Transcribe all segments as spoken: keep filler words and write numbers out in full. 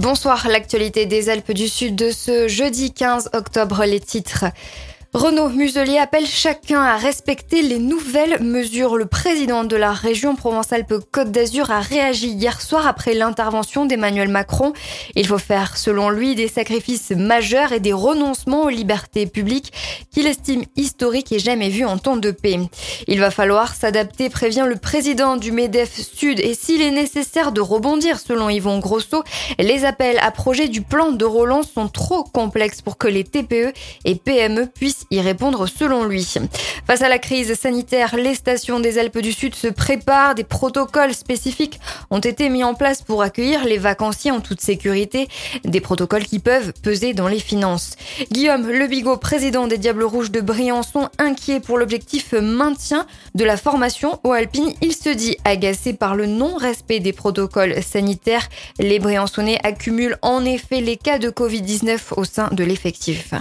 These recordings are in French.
Bonsoir, l'actualité des Alpes du Sud de ce jeudi quinze octobre, les titres. Renaud Muselier appelle chacun à respecter les nouvelles mesures. Le président de la région Provence-Alpes-Côte d'Azur a réagi hier soir après l'intervention d'Emmanuel Macron. Il faut faire, selon lui, des sacrifices majeurs et des renoncements aux libertés publiques qu'il estime historiques et jamais vus en temps de paix. Il va falloir s'adapter, prévient le président du MEDEF Sud. Et s'il est nécessaire de rebondir, selon Yvon Grosso, les appels à projets du plan de relance sont trop complexes pour que les T P E et P M E puissent y répondre selon lui. Face à la crise sanitaire, les stations des Alpes du Sud se préparent. Des protocoles spécifiques ont été mis en place pour accueillir les vacanciers en toute sécurité. Des protocoles qui peuvent peser dans les finances. Guillaume Lebigot, président des Diables Rouges de Briançon, inquiet pour l'objectif maintien de la formation aux Alpines. Il se dit agacé par le non-respect des protocoles sanitaires. Les Briançonnais accumulent en effet les cas de covid dix-neuf au sein de l'effectif.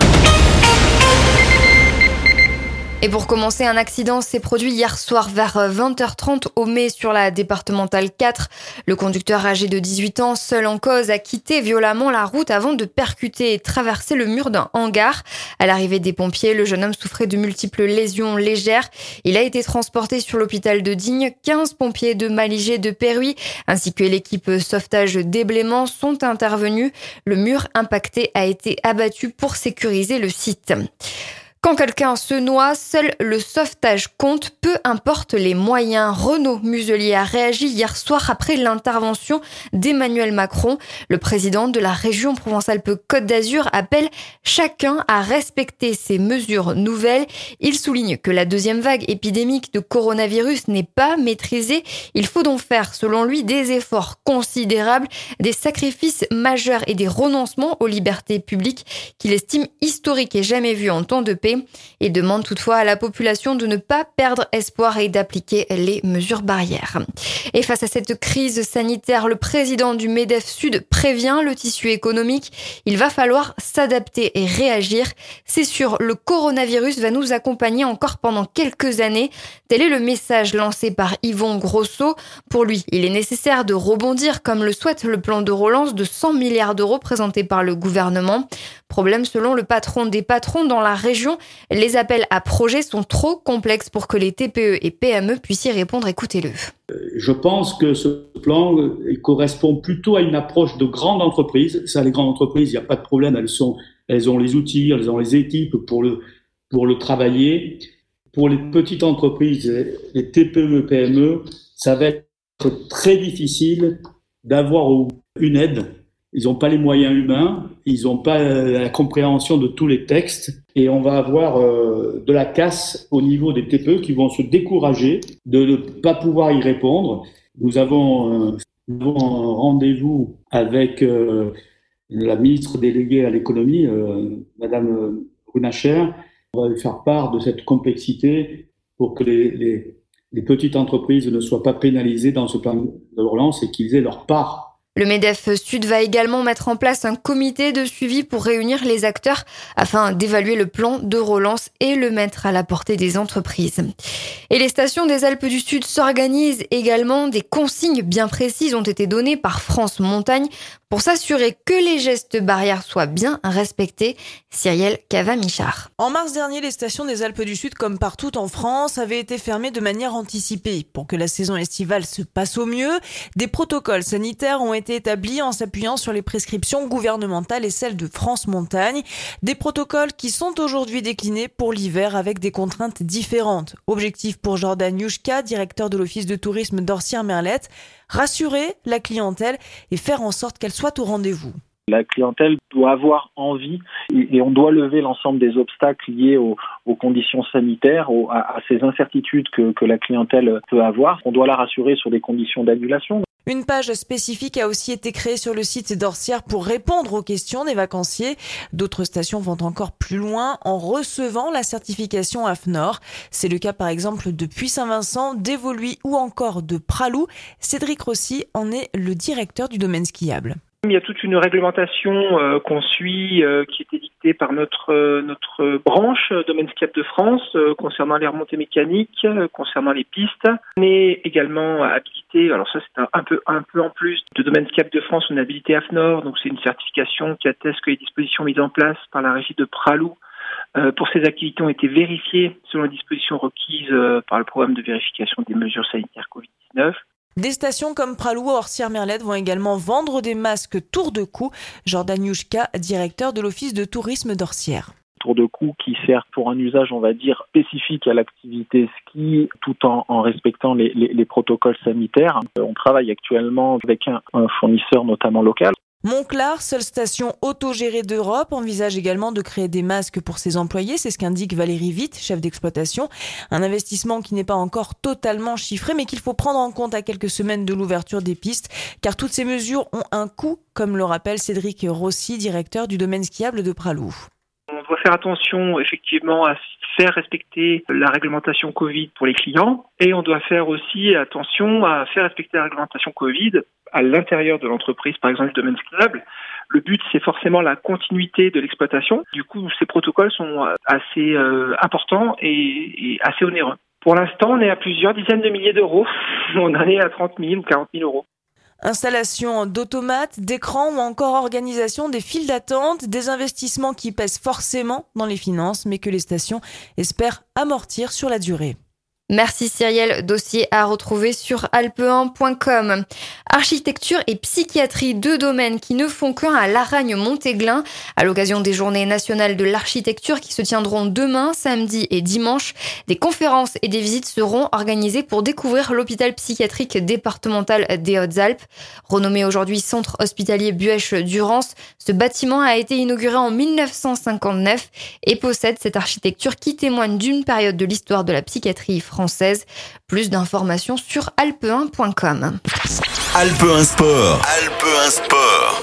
Et pour commencer, un accident s'est produit hier soir vers vingt heures trente au Mai sur la départementale quatre. Le conducteur âgé de dix-huit ans, seul en cause, a quitté violemment la route avant de percuter et traverser le mur d'un hangar. À l'arrivée des pompiers, le jeune homme souffrait de multiples lésions légères. Il a été transporté sur l'hôpital de Digne. quinze pompiers de Maligé de Péruy ainsi que l'équipe sauvetage d'Éblément sont intervenus. Le mur impacté a été abattu pour sécuriser le site. Quand quelqu'un se noie, seul le sauvetage compte, peu importe les moyens. Renaud Muselier a réagi hier soir après l'intervention d'Emmanuel Macron. Le président de la région Provence-Alpes-Côte d'Azur appelle chacun à respecter ces mesures nouvelles. Il souligne que la deuxième vague épidémique de coronavirus n'est pas maîtrisée. Il faut donc faire, selon lui, des efforts considérables, des sacrifices majeurs et des renoncements aux libertés publiques qu'il estime historiques et jamais vus en temps de paix. Et demande toutefois à la population de ne pas perdre espoir et d'appliquer les mesures barrières. Et face à cette crise sanitaire, le président du MEDEF Sud prévient le tissu économique. Il va falloir s'adapter et réagir. C'est sûr, le coronavirus va nous accompagner encore pendant quelques années. Tel est le message lancé par Yvon Grosso. Pour lui, il est nécessaire de rebondir comme le souhaite le plan de relance de cent milliards d'euros présenté par le gouvernement. Problème selon le patron des patrons dans la région, les appels à projets sont trop complexes pour que les T P E et P M E puissent y répondre. Écoutez-le. Je pense que ce plan correspond plutôt à une approche de grande entreprise. Ça, les grandes entreprises, il n'y a pas de problème. Elles sont, elles ont les outils, elles ont les équipes pour le, pour le travailler. Pour les petites entreprises, les T P E et P M E, ça va être très difficile d'avoir une aide. Ils n'ont pas les moyens humains, ils n'ont pas la compréhension de tous les textes et on va avoir euh, de la casse au niveau des T P E qui vont se décourager de ne pas pouvoir y répondre. Nous avons, euh, nous avons un rendez-vous avec euh, la ministre déléguée à l'économie, euh, Madame Runacher. On va lui faire part de cette complexité pour que les, les, les petites entreprises ne soient pas pénalisées dans ce plan de relance et qu'ils aient leur part. Le MEDEF Sud va également mettre en place un comité de suivi pour réunir les acteurs afin d'évaluer le plan de relance et le mettre à la portée des entreprises. Et les stations des Alpes du Sud s'organisent également. Des consignes bien précises ont été données par France Montagne pour s'assurer que les gestes barrières soient bien respectés. Cyrielle Cava-Michard. En mars dernier, les stations des Alpes du Sud, comme partout en France, avaient été fermées de manière anticipée. Pour que la saison estivale se passe au mieux, des protocoles sanitaires ont été établis en s'appuyant sur les prescriptions gouvernementales et celles de France Montagne. Des protocoles qui sont aujourd'hui déclinés pour l'hiver avec des contraintes différentes. Objectif pour Jordan Yushka, directeur de l'office de tourisme d'Orsières-Merlette, rassurer la clientèle et faire en sorte qu'elle soit au rendez-vous. La clientèle doit avoir envie et on doit lever l'ensemble des obstacles liés aux, aux conditions sanitaires, aux, à, à ces incertitudes que, que la clientèle peut avoir. On doit la rassurer sur des conditions d'annulation. Une page spécifique a aussi été créée sur le site d'Orsières pour répondre aux questions des vacanciers. D'autres stations vont encore plus loin en recevant la certification A F N O R. C'est le cas par exemple de Puy-Saint-Vincent, d'Évoluy ou encore de Pralou. Cédric Rossi en est le directeur du domaine skiable. Il y a toute une réglementation euh, qu'on suit, euh, qui est dictée par notre euh, notre branche euh, Domaine Ski de France euh, concernant les remontées mécaniques, euh, concernant les pistes. On est également habilité, alors ça c'est un, un peu un peu en plus de Domaine Ski de France, on est habilité A F N O R, donc c'est une certification qui atteste que les dispositions mises en place par la régie de Pralou euh, pour ces activités ont été vérifiées selon les dispositions requises euh, par le programme de vérification des mesures sanitaires covid dix-neuf. Des stations comme Pralou ou Orsières-Merlette vont également vendre des masques tour de cou. Jordan Yushka, directeur de l'Office de tourisme d'Orsières. Tour de cou qui sert pour un usage, on va dire, spécifique à l'activité ski, tout en, en respectant les, les, les protocoles sanitaires. On travaille actuellement avec un, un fournisseur notamment local. Monclar, seule station autogérée d'Europe, envisage également de créer des masques pour ses employés. C'est ce qu'indique Valérie Witt, chef d'exploitation. Un investissement qui n'est pas encore totalement chiffré, mais qu'il faut prendre en compte à quelques semaines de l'ouverture des pistes, car toutes ces mesures ont un coût, comme le rappelle Cédric Rossi, directeur du domaine skiable de Pralou. On doit faire attention effectivement à faire respecter la réglementation Covid pour les clients et on doit faire aussi attention à faire respecter la réglementation Covid à l'intérieur de l'entreprise, par exemple du domaine skiable. Le but, c'est forcément la continuité de l'exploitation. Du coup, ces protocoles sont assez euh, importants et, et assez onéreux. Pour l'instant, on est à plusieurs dizaines de milliers d'euros. On en est à trente mille ou quarante mille euros. Installation d'automates, d'écrans ou encore organisation des files d'attente, des investissements qui pèsent forcément dans les finances, mais que les stations espèrent amortir sur la durée. Merci Cyrielle, dossier à retrouver sur alpe un point com. Architecture et psychiatrie, deux domaines qui ne font qu'un à Laragne-Montéglin. À l'occasion des Journées nationales de l'architecture qui se tiendront demain, samedi et dimanche, des conférences et des visites seront organisées pour découvrir l'hôpital psychiatrique départemental des Hautes-Alpes. Renommé aujourd'hui Centre hospitalier Bueche-Durance, ce bâtiment a été inauguré en mille neuf cent cinquante-neuf et possède cette architecture qui témoigne d'une période de l'histoire de la psychiatrie française. Française. Plus d'informations sur alpe un point com. Alpe un Sport. Alpe un Sport.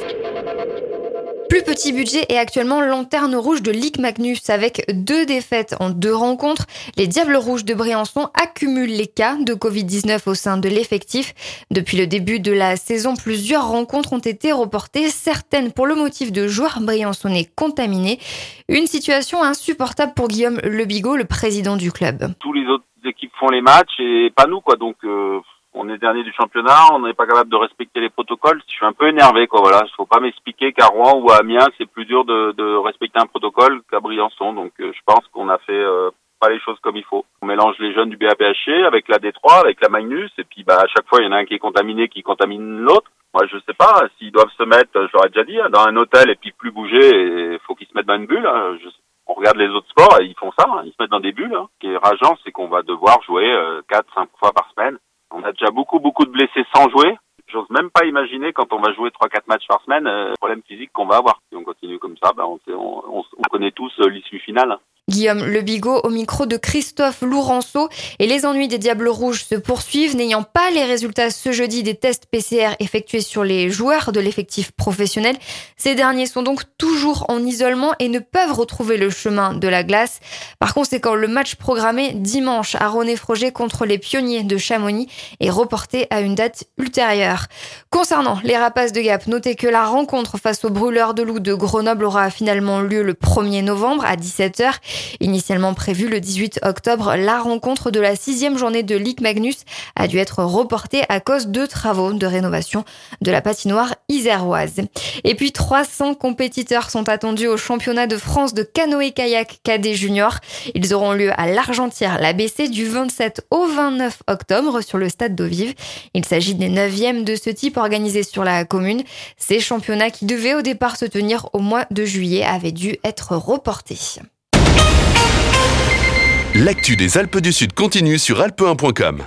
Plus petit budget et actuellement lanterne rouge de Lic Magnus avec deux défaites en deux rencontres. Les Diables Rouges de Briançon accumulent les cas de covid dix-neuf au sein de l'effectif. Depuis le début de la saison, plusieurs rencontres ont été reportées, certaines pour le motif de joueurs briançonnais contaminés. Une situation insupportable pour Guillaume Lebigot, le président du club. Tous les autres équipes font les matchs et pas nous, quoi. Donc euh, on est dernier du championnat, on n'est pas capable de respecter les protocoles. Je suis un peu énervé, quoi. Voilà, il faut pas m'expliquer qu'à Rouen ou à Amiens c'est plus dur de, de respecter un protocole qu'à Briançon. Donc euh, je pense qu'on a fait euh, pas les choses comme il faut. On mélange les jeunes du B A P H C avec la D trois, avec la Magnus, et puis bah à chaque fois il y en a un qui est contaminé, qui contamine l'autre. Moi je sais pas s'ils doivent se mettre, je leur ai déjà dit, hein, dans un hôtel et puis plus bouger. Il faut qu'ils se mettent dans une bulle. Hein. Je sais. On regarde les autres sports et ils font ça, hein, ils se mettent dans des bulles. Hein. Ce qui est rageant, c'est qu'on va devoir jouer euh, quatre, cinq fois par semaine. On a déjà beaucoup, beaucoup de blessés sans jouer. J'ose même pas imaginer quand on va jouer trois, quatre matchs par semaine, euh, le problème physique qu'on va avoir. Si on continue comme ça, ben on, on, on, on connaît tous euh, l'issue finale. Hein. Guillaume Lebigot au micro de Christophe Lourenço. Et les ennuis des Diables Rouges se poursuivent, n'ayant pas les résultats ce jeudi des tests P C R effectués sur les joueurs de l'effectif professionnel. Ces derniers sont donc toujours en isolement et ne peuvent retrouver le chemin de la glace. Par conséquent, le match programmé dimanche à René-Froger contre les Pionniers de Chamonix est reporté à une date ultérieure. Concernant les Rapaces de Gap, notez que la rencontre face aux Brûleurs de Loups de Grenoble aura finalement lieu le premier novembre à dix-sept heures. Initialement prévue le dix-huit octobre, la rencontre de la sixième journée de Lic Magnus a dû être reportée à cause de travaux de rénovation de la patinoire iséroise. Et puis trois cents compétiteurs sont attendus au championnat de France de canoë-kayak cadet junior. Ils auront lieu à l'Argentière-l'A B C du vingt-sept au vingt-neuf octobre sur le stade d'Eau Vive. Il s'agit des neuvièmes de ce type organisés sur la commune. Ces championnats qui devaient au départ se tenir au mois de juillet avaient dû être reportés. L'actu des Alpes du Sud continue sur alpe un point com.